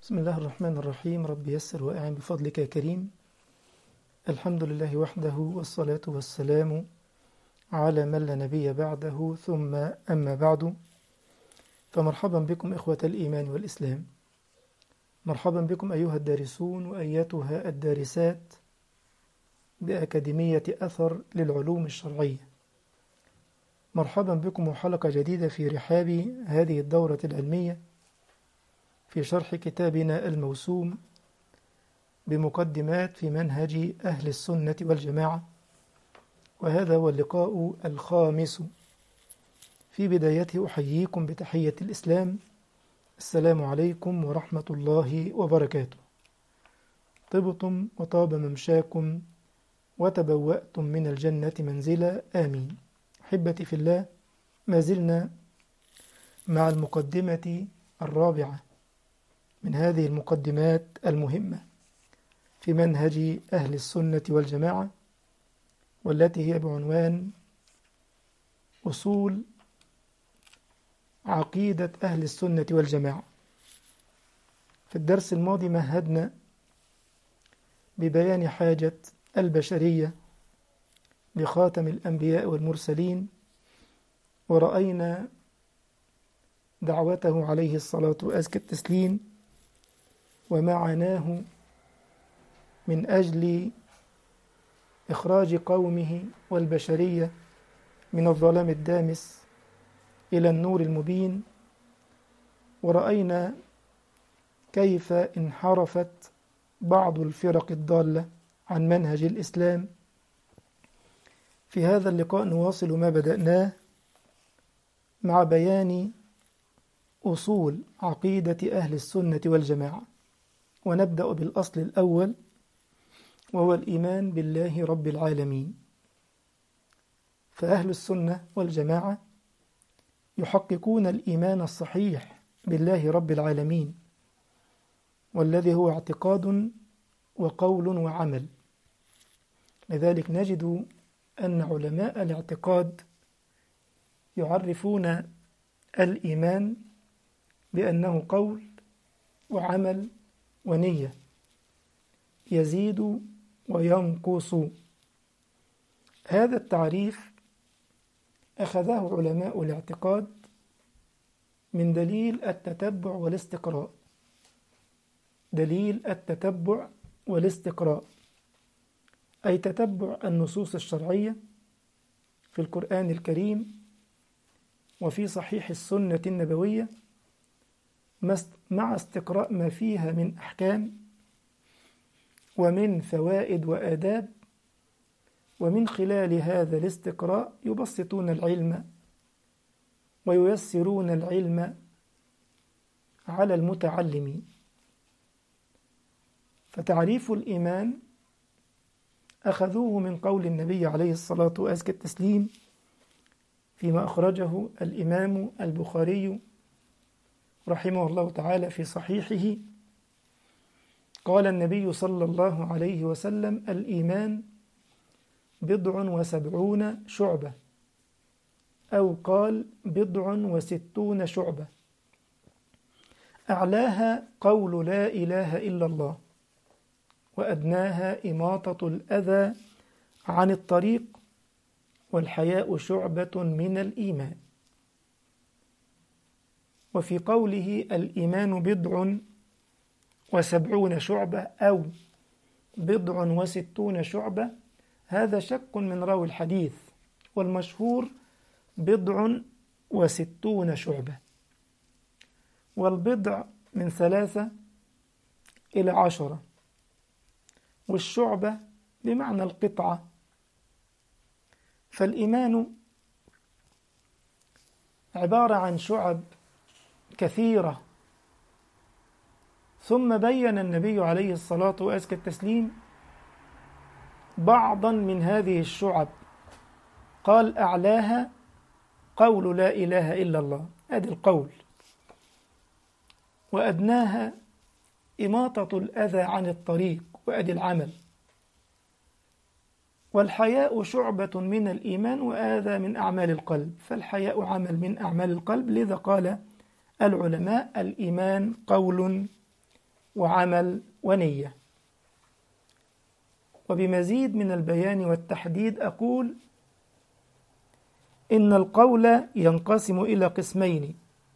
بسم الله الرحمن الرحيم. رب يسر وأعن بفضلك يا كريم. الحمد لله وحده، والصلاة والسلام على من لا نبي بعده، ثم أما بعد، فمرحبا بكم إخوة الإيمان والإسلام. مرحبا بكم أيها الدارسون وأيتها الدارسات بأكاديمية أثر للعلوم الشرعية. مرحبا بكم وحلقة جديدة في رحاب هذه الدورة العلمية في شرح كتابنا الموسوم بمقدمات في منهج أهل السنة والجماعة، وهذا هو اللقاء الخامس. في بدايته أحييكم بتحية الإسلام، السلام عليكم ورحمة الله وبركاته. طبتم وطاب ممشاكم وتبوأتم من الجنة منزلا، آمين. أحبتي في الله، ما زلنا مع المقدمة الرابعة من هذه المقدمات المهمة في منهج أهل السنة والجماعة، والتي هي بعنوان أصول عقيدة أهل السنة والجماعة. في الدرس الماضي مهدنا ببيان حاجة البشرية لخاتم الأنبياء والمرسلين، ورأينا دعوته عليه الصلاة وأزكى التسليم وما عناه من أجل إخراج قومه والبشرية من الظلام الدامس إلى النور المبين. ورأينا كيف انحرفت بعض الفرق الضالة عن منهج الإسلام. في هذا اللقاء نواصل ما بدأناه مع بيان أصول عقيدة أهل السنة والجماعة، ونبدأ بالأصل الأول، وهو الإيمان بالله رب العالمين. فأهل السنة والجماعة يحققون الإيمان الصحيح بالله رب العالمين، والذي هو اعتقاد وقول وعمل. لذلك نجد أن علماء الاعتقاد يعرفون الإيمان بأنه قول وعمل ونية، يزيد وينقص. هذا التعريف أخذه علماء الاعتقاد من دليل التتبع والاستقراء. دليل التتبع والاستقراء أي تتبع النصوص الشرعية في القرآن الكريم وفي صحيح السنة النبوية، مع استقراء ما فيها من أحكام ومن فوائد وآداب. ومن خلال هذا الاستقراء يبسطون العلم وييسرون العلم على المتعلمين. فتعريف الإيمان أخذوه من قول النبي عليه الصلاة وأزكى التسليم فيما أخرجه الإمام البخاري رحمه الله تعالى في صحيحه. قال النبي صلى الله عليه وسلم: الإيمان 70 شعبة، أو قال 60 شعبة، أعلاها قول لا إله إلا الله، وأدناها إماطة الأذى عن الطريق، والحياء شعبة من الإيمان. وفي قوله الإيمان 70 شعبة أو 60 شعبة، هذا شك من راوي الحديث، والمشهور 60 شعبة. والبضع من 3 إلى 10، والشعبة بمعنى القطعة. فالإيمان عبارة عن شعب كثيرة. ثم بين النبي عليه الصلاة وأزكى التسليم بعضا من هذه الشعب، قال: أعلاها قول لا إله إلا الله، هذا القول، وأدناها إماطة الأذى عن الطريق، وأدي العمل، والحياء شعبة من الإيمان، وهذا من أعمال القلب. فالحياء عمل من أعمال القلب. لذا قال العلماء: الإيمان قول وعمل ونية. وبمزيد من البيان والتحديد أقول إن القول ينقسم إلى قسمين،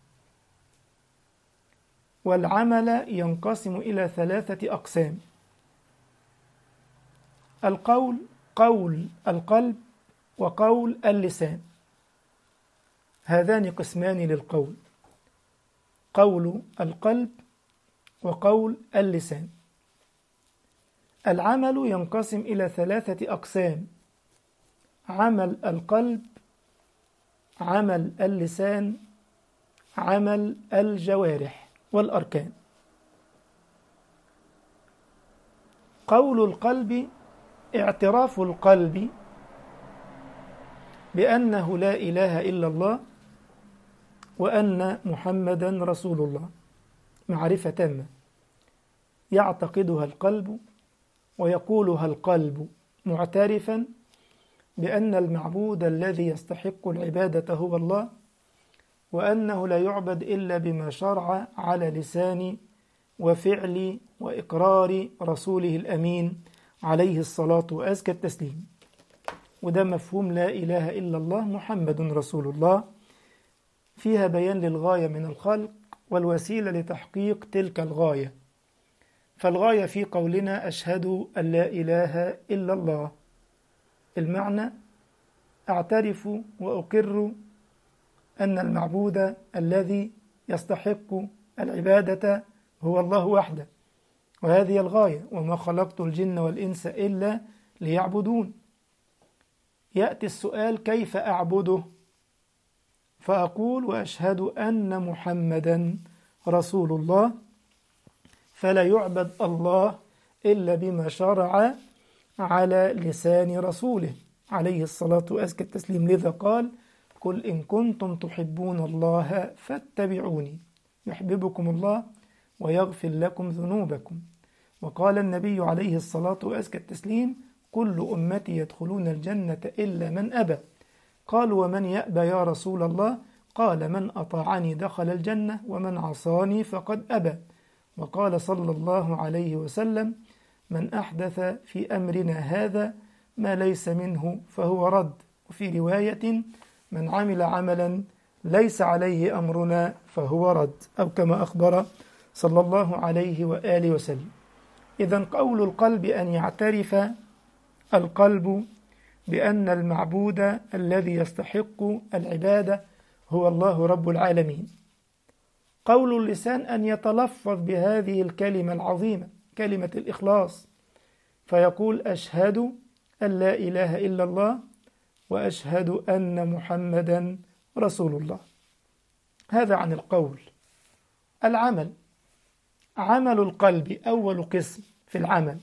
والعمل ينقسم إلى 3 أقسام. القول قول القلب وقول اللسان، هذان قسمان للقول، قول القلب وقول اللسان. العمل ينقسم إلى 3 أقسام: عمل القلب، عمل اللسان، عمل الجوارح والأركان. قول القلب اعتراف القلب بأنه لا إله إلا الله وأن محمدا رسول الله، معرفة تامة يعتقدها القلب ويقولها القلب معترفا بأن المعبود الذي يستحق العبادة هو الله، وأنه لا يعبد إلا بما شرع على لسان وفعل وإقرار رسوله الأمين عليه الصلاة وأزكى التسليم. وده مفهوم لا إله إلا الله محمد رسول الله، فيها بيان للغاية من الخلق والوسيلة لتحقيق تلك الغاية. فالغاية في قولنا أشهد أن لا إله إلا الله، المعنى أعترف وأقر أن المعبود الذي يستحق العبادة هو الله وحده، وهذه الغاية، وما خلقت الجن والإنس إلا ليعبدون. يأتي السؤال كيف أعبده؟ فأقول وأشهد أن محمدا رسول الله، فلا يعبد الله إلا بما شرع على لسان رسوله عليه الصلاة وأزكى التسليم. لذا قال قل إن كنتم تحبون الله فاتبعوني يحببكم الله ويغفر لكم ذنوبكم. وقال النبي عليه الصلاة وأزكى التسليم كل أمتي يدخلون الجنة إلا من أبى. قالوا ومن يأبى يا رسول الله؟ قال من أطاعني دخل الجنة ومن عصاني فقد أبى. وقال صلى الله عليه وسلم من أحدث في أمرنا هذا ما ليس منه فهو رد. وفي رواية من عمل عملا ليس عليه أمرنا فهو رد، أو كما أخبر صلى الله عليه وآله وسلم. إذن قول القلب أن يعترف القلب بأن المعبود الذي يستحق العبادة هو الله رب العالمين. قول اللسان أن يتلفظ بهذه الكلمة العظيمة، كلمة الإخلاص، فيقول أشهد أن لا إله إلا الله وأشهد أن محمدا رسول الله. هذا عن القول. العمل، عمل القلب أول قسم في العمل.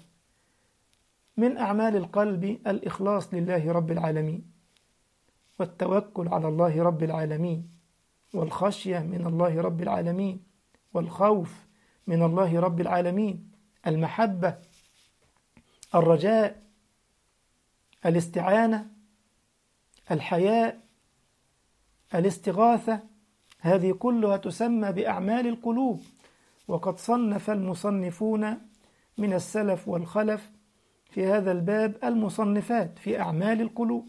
من أعمال القلب الإخلاص لله رب العالمين، والتوكل على الله رب العالمين، والخشية من الله رب العالمين، والخوف من الله رب العالمين، المحبة، الرجاء، الاستعانة، الحياء، الاستغاثة، هذه كلها تسمى بأعمال القلوب. وقد صنف المصنفون من السلف والخلف في هذا الباب المصنفات في أعمال القلوب.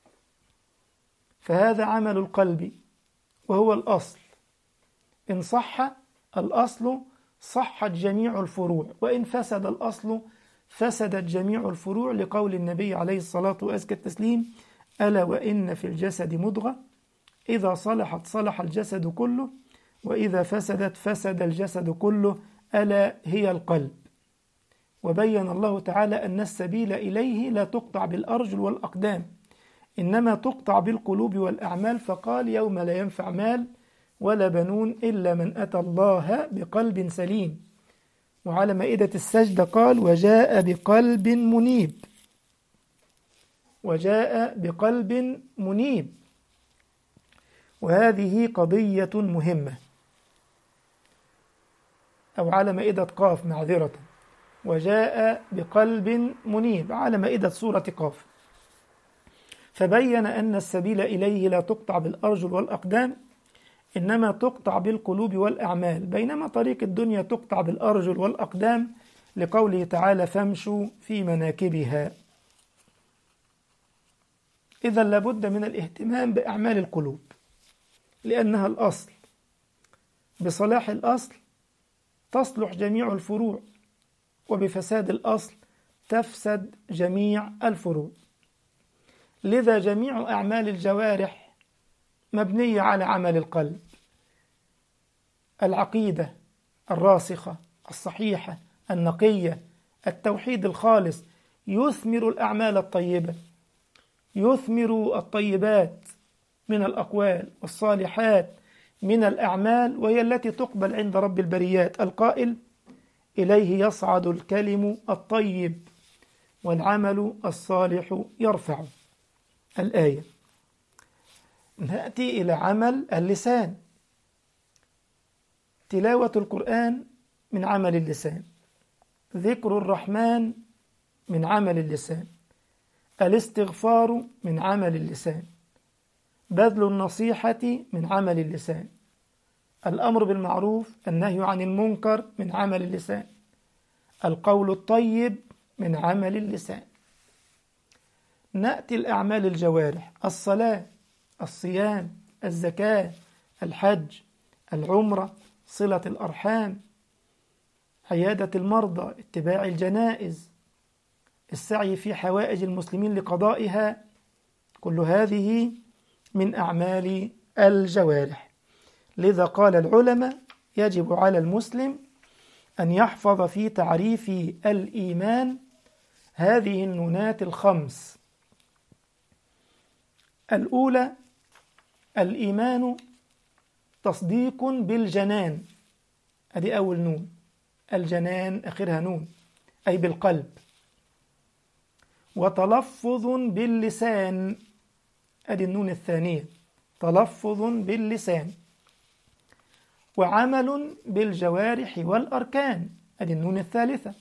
فهذا عمل القلب وهو الأصل. إن صح الأصل صحت جميع الفروع، وإن فسد الأصل فسدت جميع الفروع، لقول النبي عليه الصلاة وأزكى التسليم ألا وإن في الجسد مضغة إذا صلحت صلح الجسد كله وإذا فسدت فسد الجسد كله ألا هي القلب. وبين الله تعالى أن السبيل إليه لا تقطع بالأرجل والأقدام، إنما تقطع بالقلوب والأعمال. فقال يوم لا ينفع مال ولا بنون إلا من أتى الله بقلب سليم. وعلى مائدة السجدة قال وجاء بقلب منيب، وجاء بقلب منيب. وهذه قضية مهمة. أو على مائدة قاف، معذرة، وجاء بقلب منيب على مائدة سورة قاف. فبين أن السبيل إليه لا تقطع بالأرجل والأقدام، إنما تقطع بالقلوب والأعمال، بينما طريق الدنيا تقطع بالأرجل والأقدام، لقوله تعالى فامشوا في مناكبها. إذا لابد من الاهتمام بأعمال القلوب لأنها الأصل، بصلاح الأصل تصلح جميع الفروع، وبفساد الأصل تفسد جميع الفروع. لذا جميع أعمال الجوارح مبنية على عمل القلب، العقيدة الراسخة الصحيحة النقية، التوحيد الخالص يثمر الأعمال الطيبة، يثمر الطيبات من الأقوال والصالحات من الأعمال، وهي التي تقبل عند رب البريات القائل إليه يصعد الكلم الطيب والعمل الصالح يرفع. الآية. نأتي إلى عمل اللسان. تلاوة القرآن من عمل اللسان، ذكر الرحمن من عمل اللسان، الاستغفار من عمل اللسان، بذل النصيحة من عمل اللسان، الأمر بالمعروف النهي عن المنكر من عمل اللسان، القول الطيب من عمل اللسان. نأتي الأعمال الجوارح، الصلاة، الصيام، الزكاة، الحج، العمرة، صلة الأرحام، عيادة المرضى، اتباع الجنائز، السعي في حوائج المسلمين لقضائها، كل هذه من أعمال الجوارح. لذا قال العلماء يجب على المسلم أن يحفظ في تعريف الإيمان هذه النونات الخمس. الأولى الإيمان تصديق بالجنان، هذه أول نون، الجنان آخرها نون أي بالقلب، وتلفظ باللسان، هذه النون الثانية، تلفظ باللسان، وعمل بالجوارح والأركان، هذه النون الثالثة،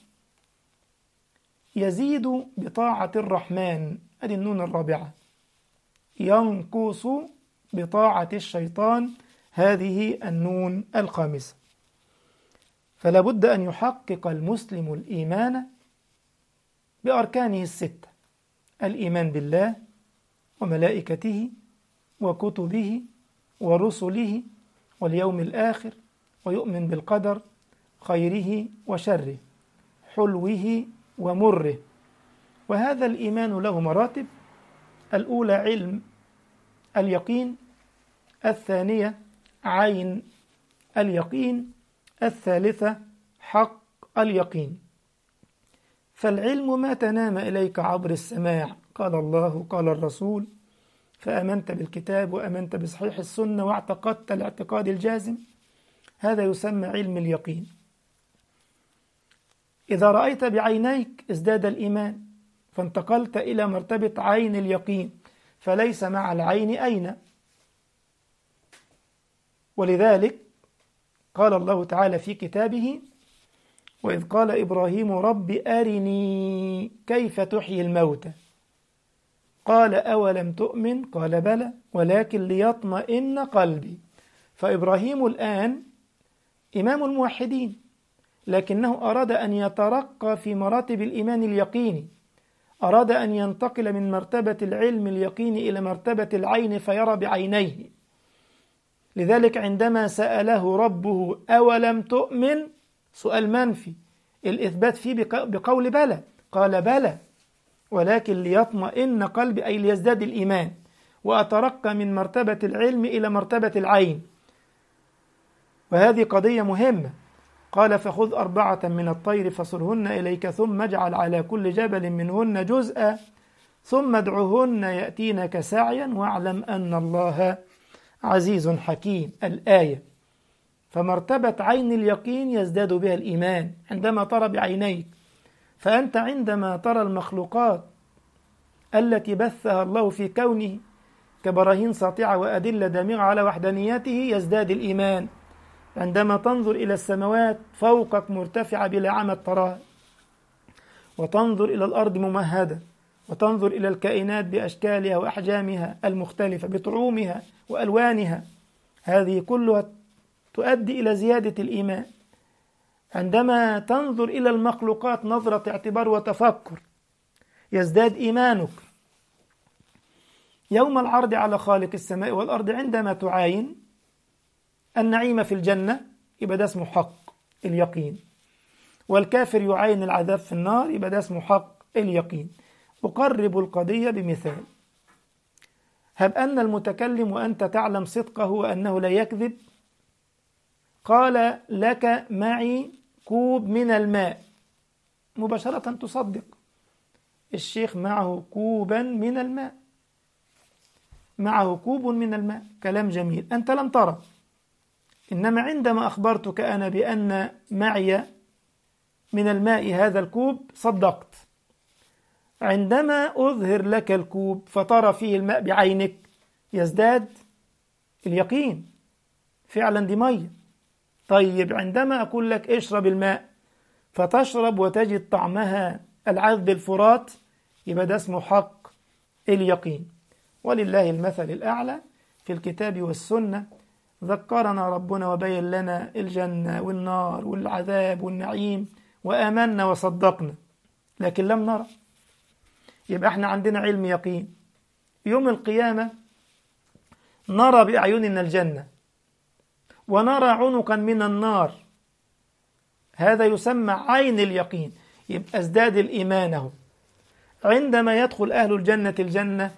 يزيد بطاعة الرحمن، هذه النون الرابعة، ينقص بطاعة الشيطان، هذه النون الخامسة. فلا بد أن يحقق المسلم الإيمان بأركانه الستة: الإيمان بالله وملائكته وكتبه ورسله واليوم الآخر، ويؤمن بالقدر خيره وشره حلوه ومره. وهذا الإيمان له مراتب: الأولى علم اليقين، الثانية عين اليقين، الثالثة حق اليقين. فالعلم ما تنام إليك عبر السماع، قال الله قال الرسول، فأمنت بالكتاب وأمنت بصحيح السنة واعتقدت الاعتقاد الجازم، هذا يسمى علم اليقين. إذا رأيت بعينيك ازداد الإيمان، فانتقلت إلى مرتبة عين اليقين، فليس مع العين أين. ولذلك قال الله تعالى في كتابه: وإذ قال إبراهيم رب أرني كيف تحيي الموتى، قال أولم تؤمن، قال بلى ولكن ليطمئن قلبي. فإبراهيم الآن إمام الموحدين، لكنه أراد أن يترقى في مراتب الإيمان اليقيني، أراد أن ينتقل من مرتبة العلم اليقيني إلى مرتبة العين فيرى بعينيه. لذلك عندما سأله ربه أولم تؤمن، سؤال منفي، الإثبات فيه بقول بلى، قال بلى ولكن ليطمئن قلبي، أي ليزداد الإيمان وأترقى من مرتبة العلم إلى مرتبة العين. وهذه قضية مهمة. قال فخذ 4 من الطير فصرهن إليك ثم اجعل على كل جبل منهن جزءا ثم ادعهن يأتينك سعيا واعلم أن الله عزيز حكيم. الآية. فمرتبة عين اليقين يزداد بها الإيمان عندما ترى بعينيك. فأنت عندما ترى المخلوقات التي بثها الله في كونه كبراهين ساطعة وأدلة دامغة على وحدانيته يزداد الإيمان. عندما تنظر إلى السماوات فوقك مرتفعة بلا عمد تراها، وتنظر إلى الأرض ممهدة، وتنظر إلى الكائنات بأشكالها وأحجامها المختلفة بطعومها وألوانها، هذه كلها تؤدي إلى زيادة الإيمان. عندما تنظر إلى المخلوقات نظرة اعتبار وتفكر يزداد إيمانك. يوم العرض على خالق السماء والأرض عندما تعاين النعيم في الجنة يبقى ده اسمه حق اليقين، والكافر يعاين العذاب في النار يبقى ده اسمه حق اليقين. أقرب القضية بمثال. هب أن المتكلم وأنت تعلم صدقه وأنه لا يكذب قال لك معي كوب من الماء، مباشرة تصدق. الشيخ معه كوبا من الماء، معه كوب من الماء، كلام جميل، أنت لم ترى، إنما عندما أخبرتك أنا بأن معي من الماء هذا الكوب صدقت. عندما أظهر لك الكوب فترى فيه الماء بعينك يزداد اليقين، فعلا دي مية. طيب عندما أقول لك اشرب الماء فتشرب وتجد طعمها العذب الفرات يبقى ده اسمه حق اليقين. ولله المثل الأعلى في الكتاب والسنة. ذكرنا ربنا وبين لنا الجنة والنار والعذاب والنعيم وآمنا وصدقنا، لكن لم نرى. يبقى احنا عندنا علم يقين. يوم القيامة نرى بأعيننا الجنة ونرى عنقا من النار، هذا يسمى عين اليقين، يبقى ازداد الإيمان. عندما يدخل أهل الجنة الجنة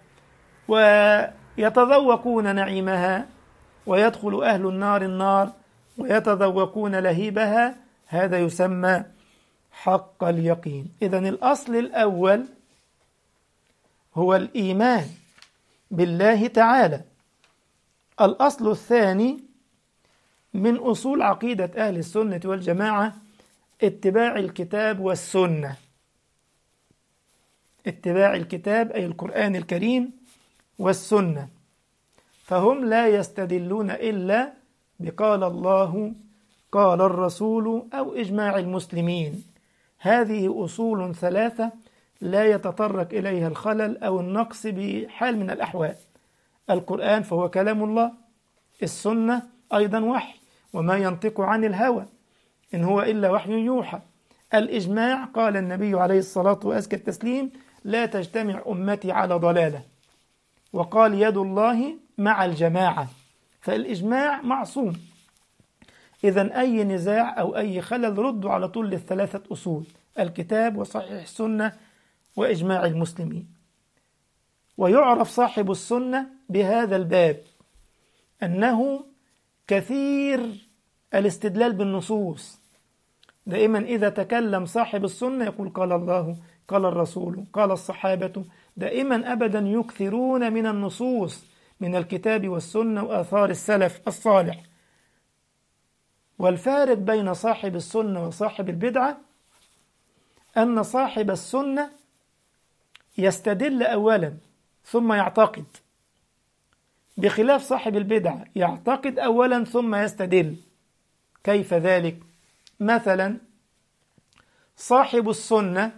ويتذوقون نعيمها ويدخل أهل النار النار ويتذوقون لهيبها، هذا يسمى حق اليقين. إذن الأصل الأول هو الإيمان بالله تعالى. الأصل الثاني من أصول عقيدة أهل السنة والجماعة اتباع الكتاب والسنة. اتباع الكتاب أي القرآن الكريم والسنة، فهم لا يستدلون إلا بقال الله قال الرسول أو إجماع المسلمين. هذه أصول ثلاثة لا يتطرق إليها الخلل أو النقص بحال من الأحوال. القرآن فهو كلام الله، السنة أيضا وحي وما ينطق عن الهوى إن هو إلا وحي يوحى. الإجماع قال النبي عليه الصلاة وأزكى التسليم لا تجتمع أمتي على ضلالة، وقال يد الله مع الجماعة، فالإجماع معصوم. إذن أي نزاع أو أي خلل ردوا على طول للثلاثة أصول: الكتاب وصحيح السنة وإجماع المسلمين. ويعرف صاحب السنة بهذا الباب أنه كثير الاستدلال بالنصوص. دائما إذا تكلم صاحب السنة يقول قال الله قال الرسول قال الصحابة، دائما أبدا يكثرون من النصوص من الكتاب والسنة وآثار السلف الصالح. والفارق بين صاحب السنة وصاحب البدعة أن صاحب السنة يستدل أولا ثم يعتقد، بخلاف صاحب البدعة يعتقد أولا ثم يستدل. كيف ذلك؟ مثلا صاحب السنة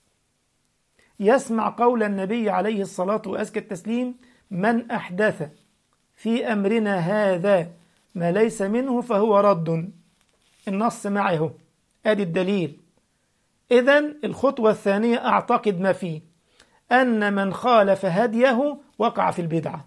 يسمع قول النبي عليه الصلاة وأزكى التسليم من أحدث في أمرنا هذا ما ليس منه فهو رد. النص معه، أدي الدليل. إذن الخطوة الثانية أعتقد ما فيه، أن من خالف هديه وقع في البدعة.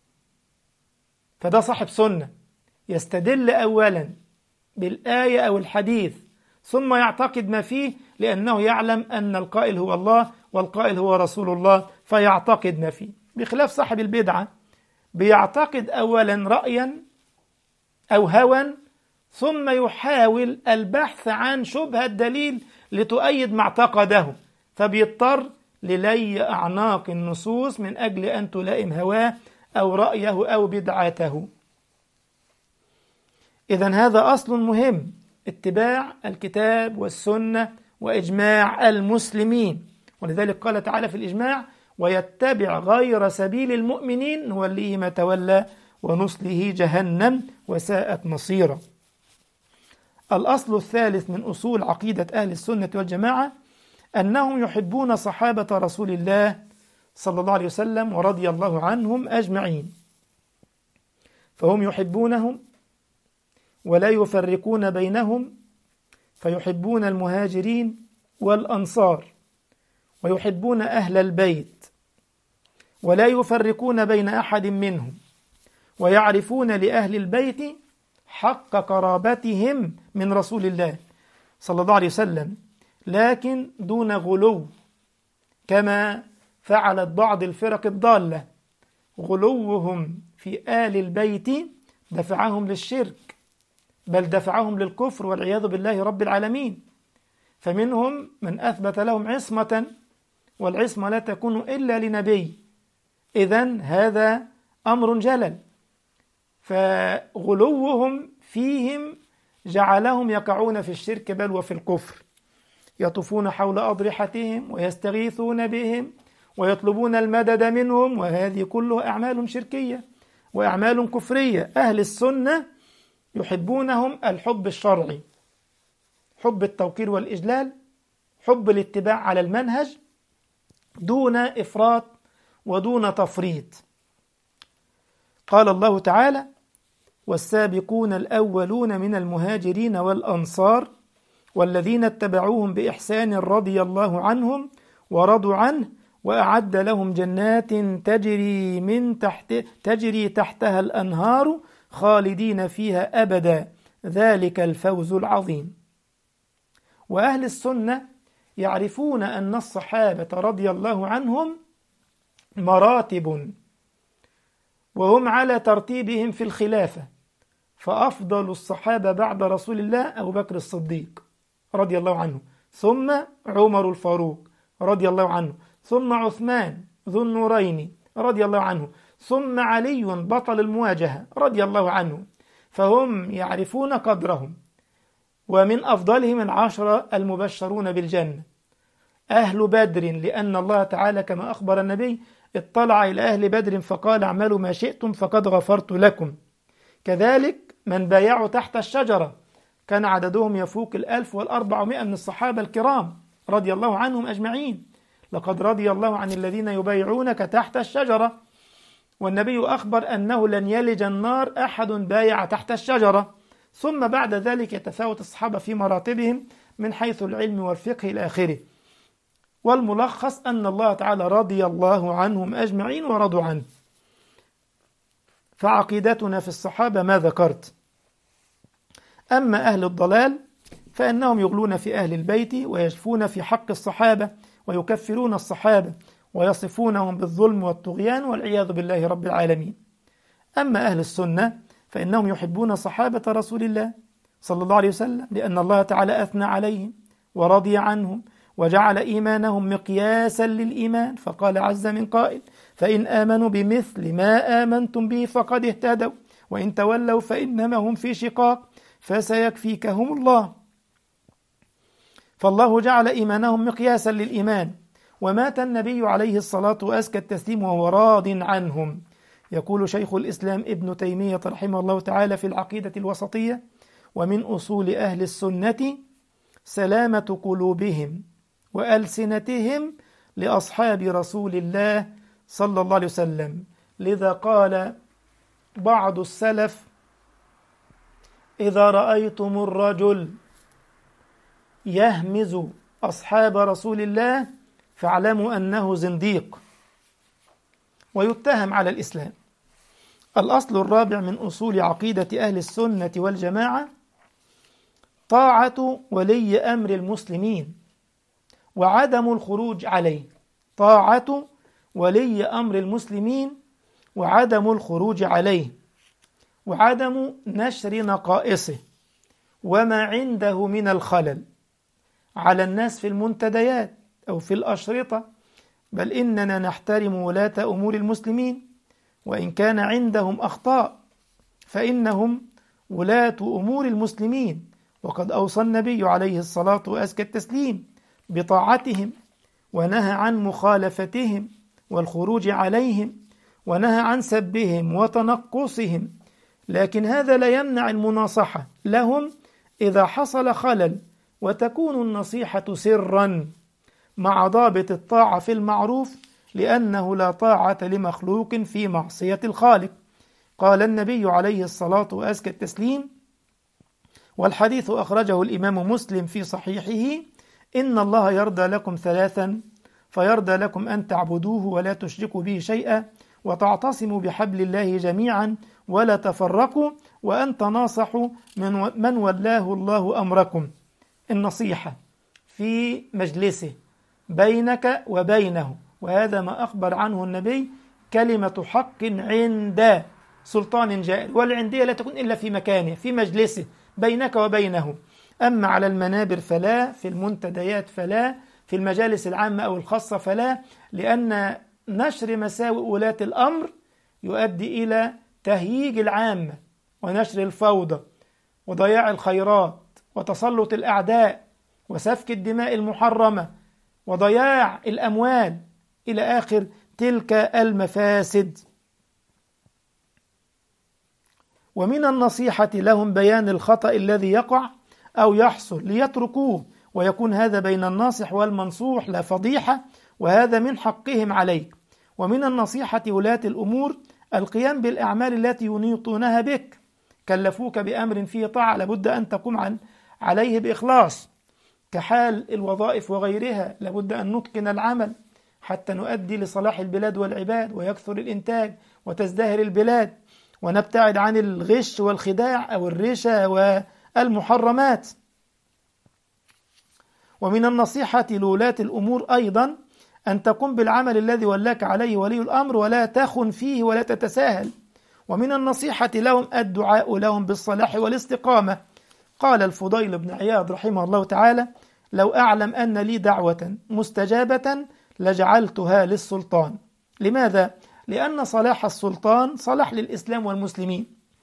فده صاحب سنة يستدل أولا بالآية أو الحديث ثم يعتقد ما فيه، لأنه يعلم أن القائل هو الله والقائل هو رسول الله، فيعتقد ما فيه. بخلاف صاحب البدعة بيعتقد أولا رأيا أو هوى ثم يحاول البحث عن شبهة دليل لتؤيد ما اعتقده، فبيضطر للي أعناق النصوص من أجل أن تلائم هواه أو رأيه أو بدعته. إذن هذا أصل مهم، اتباع الكتاب والسنة وإجماع المسلمين. ولذلك قال تعالى في الإجماع ويتبع غير سبيل المؤمنين نوليه ما تولى ونصله جهنم وساءت مصيرا. الأصل الثالث من أصول عقيدة أهل السنة والجماعة أنهم يحبون صحابة رسول الله صلى الله عليه وسلم ورضي الله عنهم أجمعين. فهم يحبونهم ولا يفرقون بينهم، فيحبون المهاجرين والأنصار ويحبون أهل البيت ولا يفرقون بين أحد منهم، ويعرفون لأهل البيت حق قرابتهم من رسول الله صلى الله عليه وسلم، لكن دون غلو كما فعلت بعض الفرق الضالة. غلوهم في آل البيت دفعهم للشرك، بل دفعهم للكفر والعياذ بالله رب العالمين. فمنهم من أثبت لهم عصمة، والعصمة لا تكون إلا لنبي، إذن هذا أمر جلل. فغلوهم فيهم جعلهم يقعون في الشرك بل وفي الكفر، يطوفون حول أضرحتهم ويستغيثون بهم ويطلبون المدد منهم، وهذه كلها أعمال شركية وأعمال كفرية. أهل السنة يحبونهم الحب الشرعي، حب التوقير والإجلال، حب الاتباع على المنهج دون إفراط ودون تفريط. قال الله تعالى: والسابقون الأولون من المهاجرين والأنصار والذين اتبعوهم بإحسان رضي الله عنهم ورضوا عنه وأعد لهم جنات تجري تحتها الأنهار خالدين فيها أبدا ذلك الفوز العظيم. وأهل السنة يعرفون أن الصحابة رضي الله عنهم مراتب، وهم على ترتيبهم في الخلافة، فأفضل الصحابة بعد رسول الله أبو بكر الصديق رضي الله عنه، ثم عمر الفاروق رضي الله عنه، ثم عثمان ذو النورين رضي الله عنه، ثم علي بطل المواجهة رضي الله عنه. فهم يعرفون قدرهم، ومن أفضلهم العشرة المبشرون بالجنة أهل بدر، لأن الله تعالى كما أخبر النبي اطلع إلى أهل بدر فقال: اعملوا ما شئتم فقد غفرت لكم. كذلك من بايعوا تحت الشجرة كان عددهم يفوق 1400 من الصحابة الكرام رضي الله عنهم أجمعين. لقد رضي الله عن الذين يبايعونك تحت الشجرة، والنبي أخبر أنه لن يلج النار أحد بايع تحت الشجرة. ثم بعد ذلك يتفاوت الصحابة في مراتبهم من حيث العلم والفقه إلى آخره. والملخص أن الله تعالى رضي الله عنهم أجمعين ورضوا عنه. فعقيدتنا في الصحابة ما ذكرت. أما أهل الضلال فإنهم يغلون في أهل البيت ويجفون في حق الصحابة ويكفرون الصحابة ويصفونهم بالظلم والطغيان والعياذ بالله رب العالمين. أما أهل السنة فإنهم يحبون صحابة رسول الله صلى الله عليه وسلم، لأن الله تعالى أثنى عليهم ورضي عنهم وجعل إيمانهم مقياسا للإيمان، فقال عز من قائل: فإن آمنوا بمثل ما آمنتم به فقد اهتدوا وإن تولوا فإنما هم في شقاق فسيكفيكهم الله. فالله جعل إيمانهم مقياسا للإيمان، ومات النبي عليه الصلاة وأزكى التسليم وهو راض عنهم. يقول شيخ الإسلام ابن تيمية رحمه الله تعالى في العقيدة الوسطية: ومن أصول أهل السنة سلامة قلوبهم وألسنتهم لأصحاب رسول الله صلى الله عليه وسلم. لذا قال بعض السلف: إذا رأيتم الرجل يهمز أصحاب رسول الله فاعلموا أنه زنديق ويتهم على الإسلام. الأصل الرابع من أصول عقيدة أهل السنة والجماعة طاعة ولي أمر المسلمين وعدم الخروج عليه. طاعة ولي أمر المسلمين وعدم الخروج عليه، وعدم نشر نقائصه وما عنده من الخلل على الناس في المنتديات أو في الأشرطة. بل إننا نحترم ولاة أمور المسلمين وإن كان عندهم أخطاء، فإنهم ولاة أمور المسلمين، وقد أوصى النبي عليه الصلاة وأزكى التسليم بطاعتهم، ونهى عن مخالفتهم والخروج عليهم، ونهى عن سبهم وتنقصهم. لكن هذا لا يمنع المناصحة لهم إذا حصل خلل، وتكون النصيحة سرا مع ضابط الطاعة في المعروف، لأنه لا طاعة لمخلوق في معصية الخالق. قال النبي عليه الصلاة وأزكى التسليم، والحديث أخرجه الإمام مسلم في صحيحه: إن الله يرضى لكم ثلاثا، فيرضى لكم أن تعبدوه ولا تشركوا به شيئا، وتعتصموا بحبل الله جميعا ولا تفرقوا، وأن تناصحوا من ولاه الله أمركم. النصيحة في مجلسه بينك وبينه، وهذا ما أخبر عنه النبي: كلمة حق عند سلطان جائر، والعندية لا تكون إلا في مكانه، في مجلسه بينك وبينه. أما على المنابر فلا، في المنتديات فلا، في المجالس العامة أو الخاصة فلا، لأن نشر مساوئ ولاة الأمر يؤدي إلى تهييج العامة ونشر الفوضى وضياع الخيرات وتسلط الأعداء وسفك الدماء المحرمة وضياع الأموال إلى آخر تلك المفاسد. ومن النصيحة لهم بيان الخطأ الذي يقع أو يحصل ليتركوه، ويكون هذا بين الناصح والمنصوح لا فضيحة، وهذا من حقهم عليك. ومن النصيحة ولاة الأمور القيام بالأعمال التي ينيطونها بك، كلفوك بأمر فيه طاعة لابد أن تقوم عليه بإخلاص، كحال الوظائف وغيرها، لابد أن نتقن العمل حتى نؤدي لصلاح البلاد والعباد ويكثر الإنتاج وتزدهر البلاد ونبتعد عن الغش والخداع أو الرشا والمحرمات. ومن النصيحة لولاة الأمور أيضا أن تقوم بالعمل الذي ولاك عليه ولي الأمر ولا تخن فيه ولا تتساهل. ومن النصيحة لهم الدعاء لهم بالصلاح والاستقامة. قال الفضيل بن عياض رحمه الله تعالى: لو أعلم أن لي دعوة مستجابة لجعلتها للسلطان. لماذا؟ لأن صلاح السلطان صلاح للإسلام والمسلمين.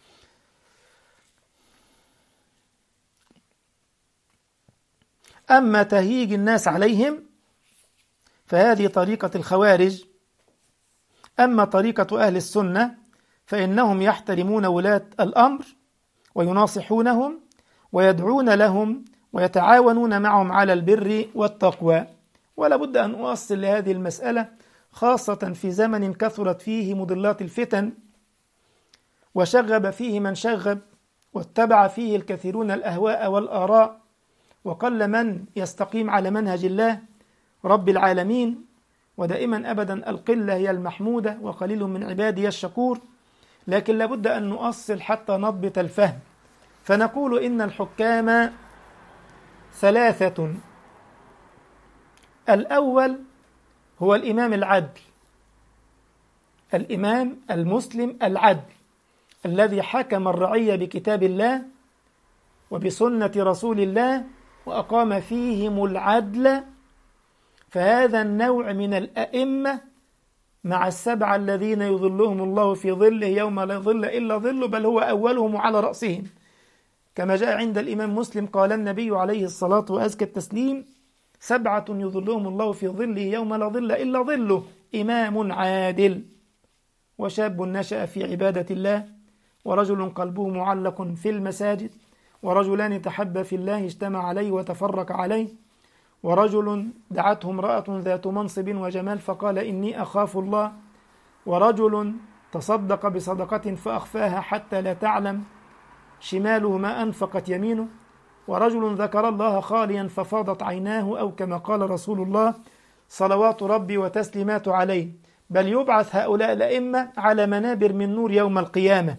أما تهييج الناس عليهم فهذه طريقة الخوارج. أما طريقة أهل السنة فإنهم يحترمون ولاة الأمر ويناصحونهم ويدعون لهم ويتعاونون معهم على البر والتقوى. ولا بد أن أؤصل لهذه المسألة، خاصة في زمن كثرت فيه مضلات الفتن وشغب فيه من شغب واتبع فيه الكثيرون الأهواء والآراء، وقل من يستقيم على منهج الله رب العالمين. ودائما أبدا القلة هي المحمودة وقليل من عبادي الشكور. لكن لابد أن نؤصل حتى نضبط الفهم، فنقول إن الحكام ثلاثة: الأول هو الإمام العدل، الإمام المسلم العدل الذي حكم الرعية بكتاب الله وبسنة رسول الله وأقام فيهم العدل، فهذا النوع من الأئمة مع السبعة الذين يظلهم الله في ظله يوم لا ظل إلا ظله، بل هو أولهم على رأسهم، كما جاء عند الإمام مسلم قال النبي عليه الصلاة وأزكى التسليم: 7 يظلهم الله في ظله يوم لا ظل إلا ظله: إمام عادل، وشاب نشأ في عبادة الله، ورجل قلبه معلق في المساجد، ورجلان تحبا في الله اجتمع عليه وتفرق عليه، ورجل دعته امرأة ذات منصب وجمال فقال إني أخاف الله، ورجل تصدق بصدقة فأخفاها حتى لا تعلم شماله ما أنفقت يمينه، ورجل ذكر الله خاليا ففاضت عيناه، أو كما قال رسول الله صلوات ربي وتسليمات عليه. بل يبعث هؤلاء الأئمة على منابر من نور يوم القيامة.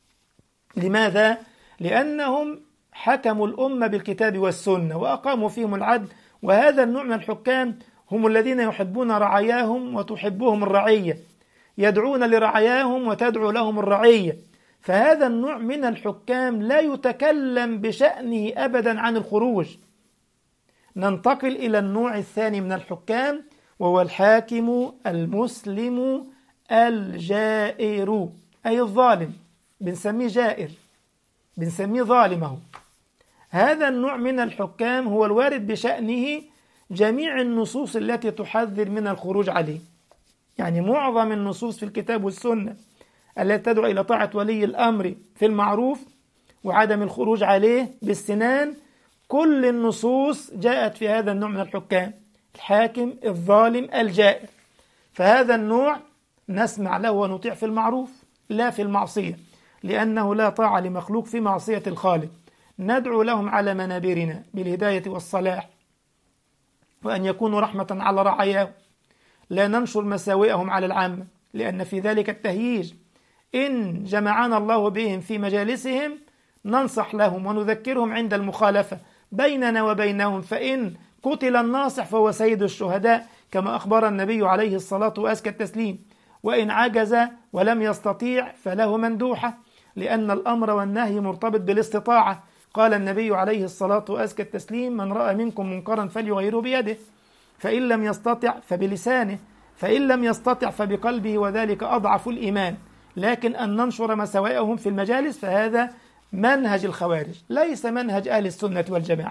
لماذا؟ لأنهم حكموا الأمة بالكتاب والسنة وأقاموا فيهم العدل، وهذا النوع من الحكام هم الذين يحبون رعاياهم وتحبهم الرعية، يدعون لرعاياهم وتدعو لهم الرعية. فهذا النوع من الحكام لا يتكلم بشأنه أبدا عن الخروج. ننتقل إلى النوع الثاني من الحكام، وهو الحاكم المسلم الجائر، أي الظالم، بنسميه جائر، بنسميه ظالمه. هذا النوع من الحكام هو الوارد بشأنه جميع النصوص التي تحذر من الخروج عليه. يعني معظم النصوص في الكتاب والسنة التي تدعو إلى طاعة ولي الأمر في المعروف وعدم الخروج عليه بالسنان، كل النصوص جاءت في هذا النوع من الحكام، الحاكم الظالم الجائر. فهذا النوع نسمع له ونطيع في المعروف لا في المعصية، لأنه لا طاعة لمخلوق في معصية الخالق. ندعو لهم على منابرنا بالهداية والصلاح، وأن يكونوا رحمة على رعاياهم، لا ننشر مساوئهم على العامة، لأن في ذلك التهييج. إن جمعنا الله بهم في مجالسهم ننصح لهم ونذكرهم عند المخالفة بيننا وبينهم، فإن قتل الناصح فهو سيد الشهداء كما أخبر النبي عليه الصلاة وأزكى التسليم، وإن عجز ولم يستطيع فله مندوحة، لأن الأمر والنهي مرتبط بالاستطاعة. قال النبي عليه الصلاة وأزكى التسليم: من رأى منكم منكرا فليغيره بيده، فإن لم يستطع فبلسانه، فإن لم يستطع فبقلبه، وذلك أضعف الإيمان. لكن أن ننشر مساوئهم في المجالس فهذا منهج الخوارج، ليس منهج أهل السنة والجماعة.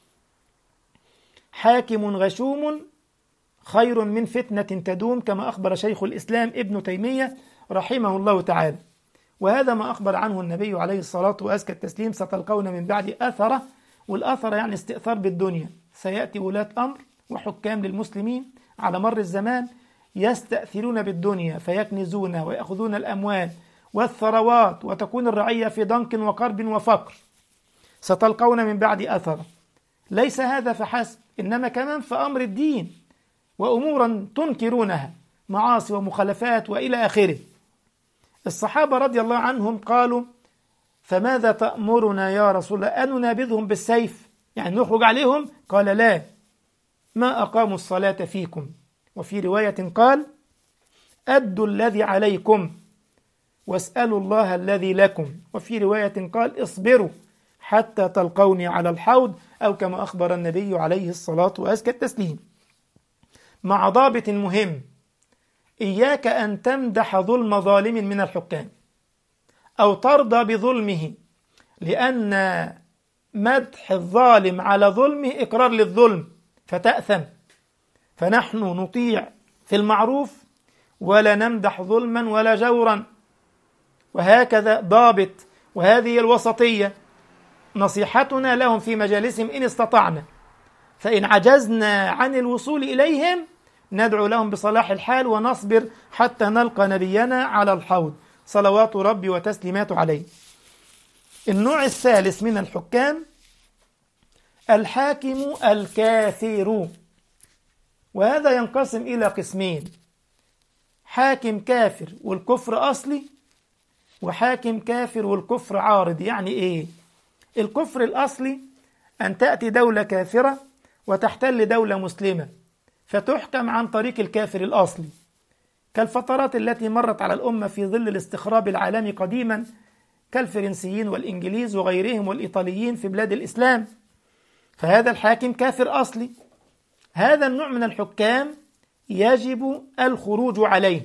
حاكم غشوم خير من فتنة تدوم، كما أخبر شيخ الإسلام ابن تيمية رحمه الله تعالى، وهذا ما أخبر عنه النبي عليه الصلاة وأزكى التسليم: ستلقون من بعد أثرة، والأثرة يعني استئثار بالدنيا. سيأتي ولاة أمر وحكام للمسلمين على مر الزمان يستأثرون بالدنيا فيكنزون ويأخذون الأموال والثروات، وتكون الرعية في ضنك وقرب وفقر. ستلقون من بعد أثرة. ليس هذا فحسب، إنما كمان في أمر الدين وأمورا تنكرونها، معاصي ومخالفات وإلى آخره. الصحابة رضي الله عنهم قالوا: فماذا تأمرنا يا رسول الله؟ أن ننابذهم بالسيف، يعني نخرج عليهم؟ قال: لا، ما أقاموا الصلاة فيكم. وفي رواية قال: أدوا الذي عليكم واسألوا الله الذي لكم. وفي رواية قال: اصبروا حتى تلقوني على الحوض، أو كما أخبر النبي عليه الصلاة وأزكى التسليم. مع ضابط مهم: إياك أن تمدح ظلم ظالم من الحكام أو ترضى بظلمه، لأن مدح الظالم على ظلمه إقرار للظلم فتأثم. فنحن نطيع في المعروف ولا نمدح ظلما ولا جورا، وهكذا ضابط. وهذه الوسطية نصيحتنا لهم في مجالسهم إن استطعنا، فإن عجزنا عن الوصول إليهم ندعو لهم بصلاح الحال ونصبر حتى نلقى نبينا على الحوض صلوات ربي وتسليماته عليه. النوع الثالث من الحكام الحاكم الكافر، وهذا ينقسم إلى قسمين: حاكم كافر والكفر أصلي، وحاكم كافر والكفر عارض. يعني إيه؟ الكفر الأصلي أن تأتي دولة كافرة وتحتل دولة مسلمة فتحكم عن طريق الكافر الأصلي، كالفترات التي مرت على الأمة في ظل الاستخراب العالمي قديما، كالفرنسيين والإنجليز وغيرهم والإيطاليين في بلاد الإسلام. فهذا الحاكم كافر أصلي. هذا النوع من الحكام يجب الخروج عليه،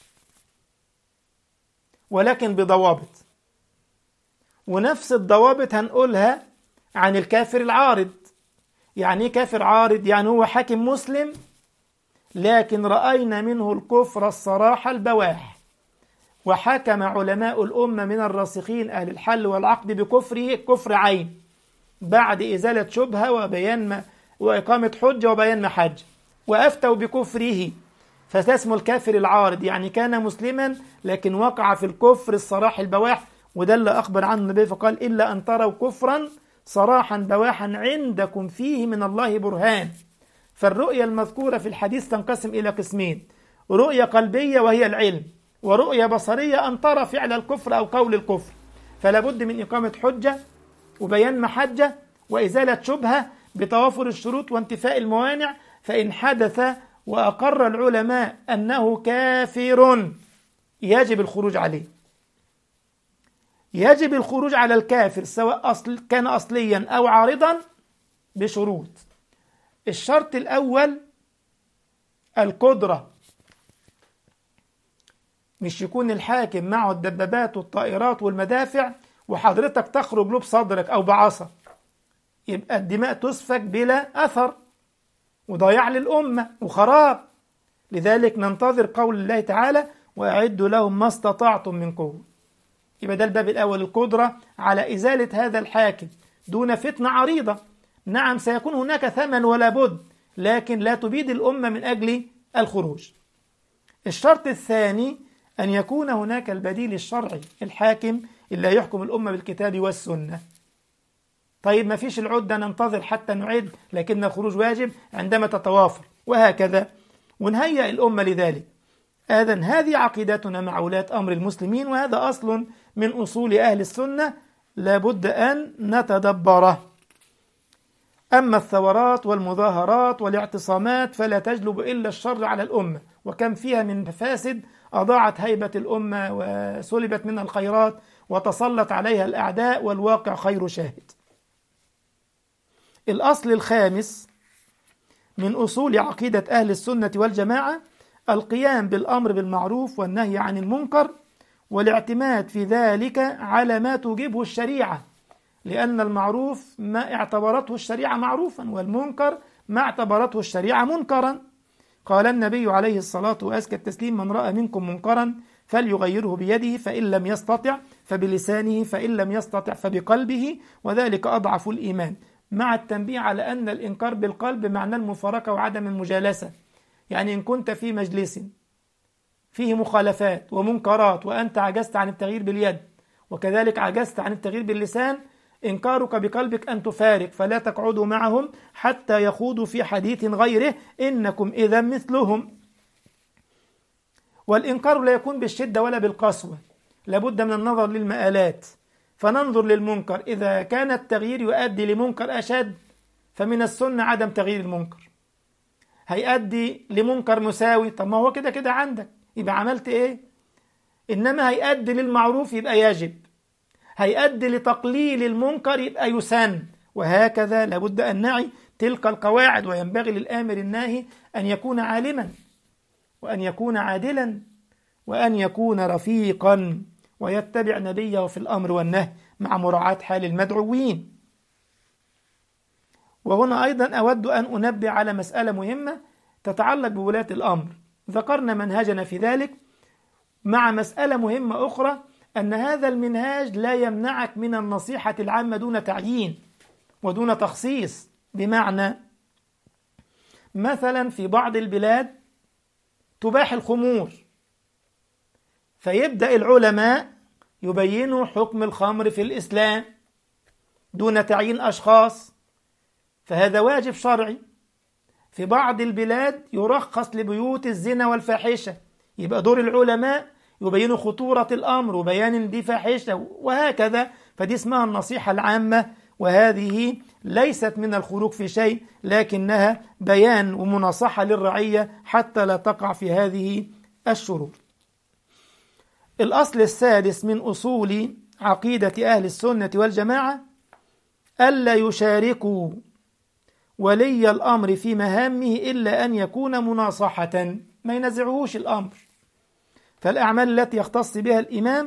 ولكن بضوابط، ونفس الضوابط هنقولها عن الكافر العارض. يعني كافر عارض؟ يعني هو حاكم مسلم لكن رأينا منه الكفر الصراحة البواح، وحكم علماء الأمة من الراسخين أهل الحل والعقد بكفره كفر عين بعد إزالة شبهة وإقامة حجة وبيان محجة، وأفتوا بكفره، فاسمه الكافر العارض. يعني كان مسلما لكن وقع في الكفر الصراح البواح، وده اللي أخبر عنه النبي فقال: إلا أن تروا كفرا صراحا بواحا عندكم فيه من الله برهان. فالرؤية المذكورة في الحديث تنقسم إلى قسمين: رؤية قلبية وهي العلم، ورؤية بصرية أن ترى فعل الكفر أو قول الكفر. فلا بد من إقامة حجة وبيان محجة وإزالة شبهة بتوافر الشروط وانتفاء الموانع. فإن حدث وأقر العلماء أنه كافر يجب الخروج عليه. يجب الخروج على الكافر سواء كان أصليا أو عارضا بشروط. الشرط الأول القدرة، مش يكون الحاكم معه الدبابات والطائرات والمدافع وحضرتك تخرج له بصدرك أو بعصا، يبقى الدماء تسفك بلا أثر وضياع للأمة وخراب. لذلك ننتظر قول الله تعالى: وأعدوا لهم ما استطعتم من قوة. يبقى ده الباب الأول، القدرة على إزالة هذا الحاكم دون فتنة عريضة. نعم سيكون هناك ثمن ولا بد، لكن لا تبيد الأمة من أجل الخروج. الشرط الثاني أن يكون هناك البديل الشرعي الحاكم اللي يحكم الأمة بالكتاب والسنة. طيب ما فيش العدة، ننتظر حتى نعد، لكن الخروج واجب عندما تتوافر، وهكذا، ونهيئ الأمة لذلك. إذن هذه عقيدتنا مع ولاة أمر المسلمين، وهذا أصل من أصول أهل السنة لابد أن نتدبره. أما الثورات والمظاهرات والاعتصامات فلا تجلب إلا الشر على الأمة، وكم فيها من مفاسد أضاعت هيبة الأمة وسلبت منها الخيرات وتسلط عليها الأعداء، والواقع خير شاهد. الأصل الخامس من أصول عقيدة أهل السنة والجماعة القيام بالأمر بالمعروف والنهي عن المنكر، والاعتماد في ذلك على ما توجبه الشريعة، لأن المعروف ما اعتبرته الشريعة معروفا، والمنكر ما اعتبرته الشريعة منكرا. قال النبي عليه الصلاة وأزكى التسليم: من رأى منكم منكرا فليغيره بيده، فإن لم يستطع فبلسانه، فإن لم يستطع فبقلبه، وذلك أضعف الإيمان، مع التنبيه على أن الإنكار بالقلب معنى المفارقة وعدم المجالسة. يعني إن كنت في مجلس فيه مخالفات ومنكرات وأنت عجزت عن التغيير باليد، وكذلك عجزت عن التغيير باللسان، إنكارك بقلبك أن تفارق، فلا تقعدوا معهم حتى يخوضوا في حديث غيره، إنكم إذا مثلهم. والإنكار لا يكون بالشدة ولا بالقسوة، لابد من النظر للمآلات، فننظر للمنكر، إذا كان التغيير يؤدي لمنكر أشد فمن السنة عدم تغيير المنكر. هيؤدي لمنكر مساوي، طب ما هو كده كده عندك، يبقى عملت إيه؟ إنما هيؤدي للمعروف يبقى يجب، هيؤدي لتقليل المنكر يبقى يسن، وهكذا. لابد أن نعي تلك القواعد، وينبغي للآمر الناهي أن يكون عالما، وأن يكون عادلا، وأن يكون رفيقا، ويتبع نبيه في الأمر والنهي مع مراعاة حال المدعوين. وهنا أيضا أود أن أنبه على مسألة مهمة تتعلق بولاة الأمر، ذكرنا منهجنا في ذلك، مع مسألة مهمة أخرى، أن هذا المنهاج لا يمنعك من النصيحة العامة دون تعيين ودون تخصيص. بمعنى مثلا في بعض البلاد تباح الخمور، فيبدأ العلماء يبينوا حكم الخمر في الإسلام دون تعيين أشخاص، فهذا واجب شرعي. في بعض البلاد يرخص لبيوت الزنا والفاحشة، يبقى دور العلماء يبينوا خطورة الأمر وبيان دي فاحشة، وهكذا. فدي اسمها النصيحة العامة، وهذه ليست من الخروج في شيء، لكنها بيان ومناصحة للرعية حتى لا تقع في هذه الشرور. الأصل السادس من أصول عقيدة أهل السنة والجماعة ألا يشاركوا ولي الأمر في مهامه إلا أن يكون مناصحة، ما ينزعهوش الأمر. فالأعمال التي يختص بها الإمام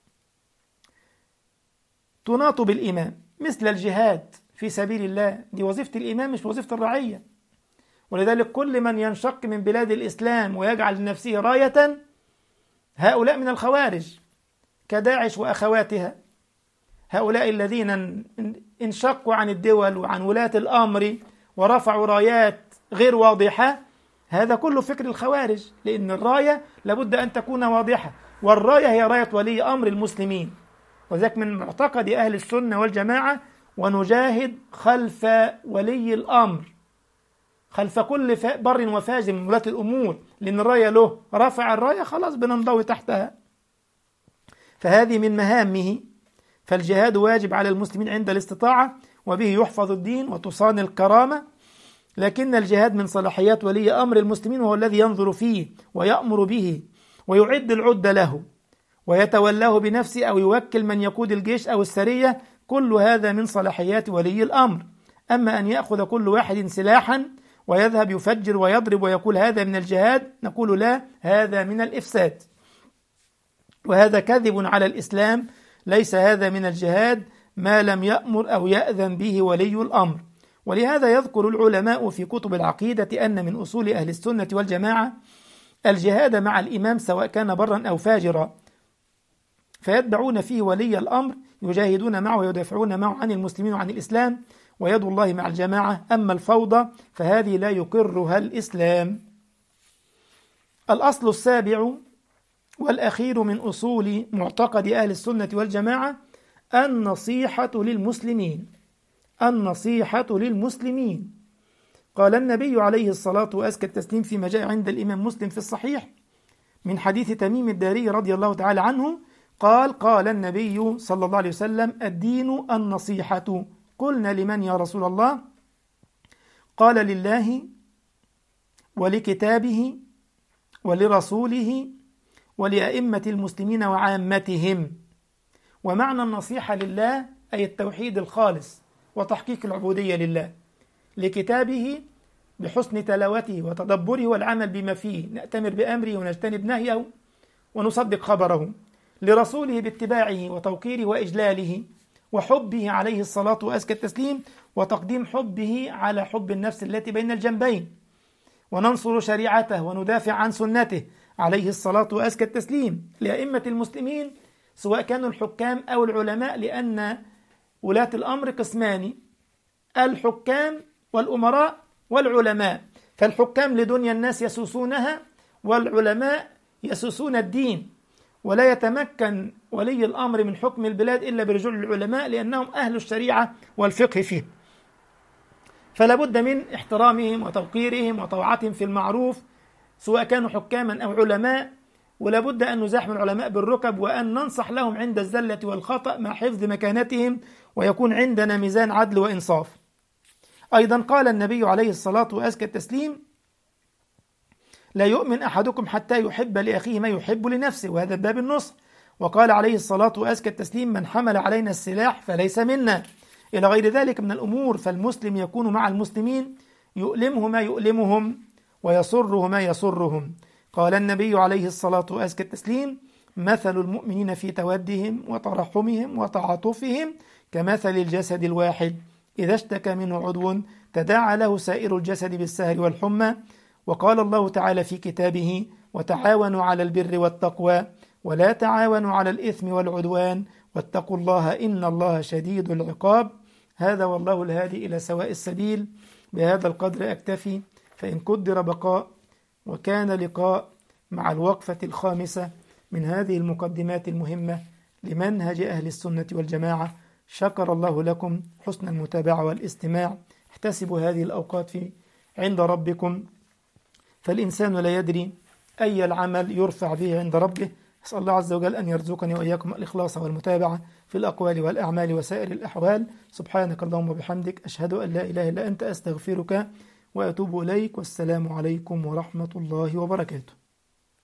تناط بالإمام، مثل الجهاد في سبيل الله، دي وظيفة الإمام مش وظيفة الرعية. ولذلك كل من ينشق من بلاد الإسلام ويجعل لنفسه راية، هؤلاء من الخوارج كداعش وأخواتها، هؤلاء الذين انشقوا عن الدول وعن ولاة الأمر ورفعوا رايات غير واضحة، هذا كله فكر الخوارج، لأن الراية لابد أن تكون واضحة، والراية هي راية ولي أمر المسلمين. وذلك من معتقد أهل السنة والجماعة: ونجاهد خلف ولي الأمر، خلف كل بر وفاجر من ولاة الأمور، لأن الراية له، رفع الراية خلاص بننضوي تحتها. فهذه من مهامه. فالجهاد واجب على المسلمين عند الاستطاعة، وبه يحفظ الدين وتصان الكرامة، لكن الجهاد من صلاحيات ولي أمر المسلمين، وهو الذي ينظر فيه ويأمر به ويعد العدة له ويتولاه بنفسه، أو يوكل من يقود الجيش أو السرية، كل هذا من صلاحيات ولي الأمر. أما أن يأخذ كل واحد سلاحا ويذهب يفجر ويضرب ويقول هذا من الجهاد، نقول لا، هذا من الإفساد، وهذا كذب على الإسلام. ليس هذا من الجهاد ما لم يأمر أو يأذن به ولي الأمر. ولهذا يذكر العلماء في كتب العقيدة أن من أصول أهل السنة والجماعة الجهاد مع الإمام سواء كان برا أو فاجرا، فيتبعون فيه ولي الأمر، يجاهدون معه ويدافعون معه عن المسلمين وعن الإسلام، ويد الله مع الجماعة. أما الفوضى فهذه لا يقرها الإسلام. الأصل السابع والأخير من أصول معتقد أهل السنة والجماعة النصيحة للمسلمين. النصيحة للمسلمين. قال النبي عليه الصلاة وأزكى التسليم فيما جاء عند الإمام مسلم في الصحيح من حديث تميم الداري رضي الله تعالى عنه قال النبي صلى الله عليه وسلم: الدين النصيحة. قلنا: لمن يا رسول الله؟ قال: لله ولكتابه ولرسوله ولأئمة المسلمين وعامتهم. ومعنى النصيحة لله أي التوحيد الخالص وتحقيق العبودية لله، لكتابه بحسن تلاوته وتدبره والعمل بما فيه، نأتمر بأمره ونجتنب نهيه ونصدق خبره، لرسوله باتباعه وتوقيره وإجلاله وحبه عليه الصلاة وأزكى التسليم، وتقديم حبه على حب النفس التي بين الجنبين، وننصر شريعته وندافع عن سنته عليه الصلاة وأزكى التسليم، لأئمة المسلمين سواء كانوا الحكام أو العلماء، لأن ولاة الأمر قسمان: الحكام والأمراء والعلماء. فالحكام لدنيا الناس يسوسونها، والعلماء يسوسون الدين، ولا يتمكن ولي الأمر من حكم البلاد إلا برجوع العلماء، لأنهم أهل الشريعة والفقه فيه. فلا بد من احترامهم وتوقيرهم وطاعتهم في المعروف سواء كانوا حكاما أو علماء، ولا بد أن نزاحم العلماء بالركب وأن ننصح لهم عند الزلة والخطأ مع حفظ مكانتهم، ويكون عندنا ميزان عدل وإنصاف. أيضا قال النبي عليه الصلاة وأزكى التسليم: لا يؤمن أحدكم حتى يحب لأخيه ما يحب لنفسه، وهذا باب النصح. وقال عليه الصلاة وأزكى التسليم: من حمل علينا السلاح فليس منا، إلى غير ذلك من الأمور. فالمسلم يكون مع المسلمين يؤلمه ما يؤلمهم ويسره ما يسرهم. قال النبي عليه الصلاة وأزكى التسليم: مثل المؤمنين في تودهم وترحمهم وتعاطفهم كمثل الجسد الواحد إذا اشتكى منه عضو تداعى له سائر الجسد بالسهر والحمى. وقال الله تعالى في كتابه: وتعاونوا على البر والتقوى ولا تعاونوا على الإثم والعدوان واتقوا الله إن الله شديد العقاب. هذا والله الهادي إلى سواء السبيل. بهذا القدر أكتفي، فإن قدر بقاء وكان لقاء مع الوقفة الخامسة من هذه المقدمات المهمة لمنهج أهل السنة والجماعة. شكر الله لكم حسن المتابعة والاستماع. احتسبوا هذه الأوقات عند ربكم، فالإنسان لا يدري أي العمل يرفع به عند ربه. أسأل الله عز وجل أن يرزقني وإياكم الإخلاص والمتابعة في الأقوال والأعمال وسائر الأحوال. سبحانك اللهم وبحمدك، أشهد أن لا إله إلا أنت، أستغفرك وأتوب إليك، والسلام عليكم ورحمة الله وبركاته.